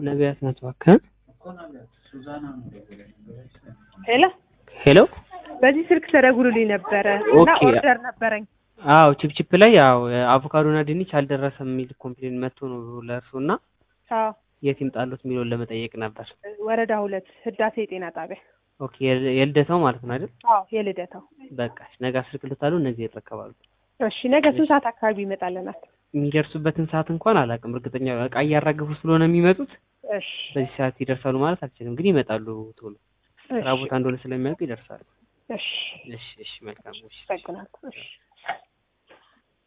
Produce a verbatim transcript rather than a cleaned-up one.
ነቢያት ነትወርክ ሄሎ ሄሎ በዚህ ስልክ ተደውሎልኝ ነበር እና ኦርደር ነበረኝ። አዎ ቺፕቺፕ ላይ ያው አቮካዶና ድንች አልደረሰም የሚል ኮምፕሌን መጥቶ ነው ለእርሱና አዎ የት ይምጣሉት የሚለውን ለመጠየቅ ነበር። ወረዳ ሁለት ህዳሴ የጤና ጣቢያ። ኦኬ የልደታው ማለት ነው አይደል? አዎ የልደታው። በቃ ነገ አስልክልታሉ ነገ ይረከባሉ። እሺ ነገ ስንት ሰዓት አካባቢ ይመጣልናል? የሚደርሱበትን ሰዓት እንኳን አላውቅም። እርግጠኛ እቃ እያራገፉ ስለሆነ የሚመጡት እሺ በዚህ ሰዓት ይደርሳሉ ማለት አልችልም፣ ግን ይመጣሉ ቶሎ። ስራ ቦታ እንደሆነ ስለሚያውቁ ይደርሳሉ። እሺ እሺ እሺ መልካም እሺ። በቃ እሺ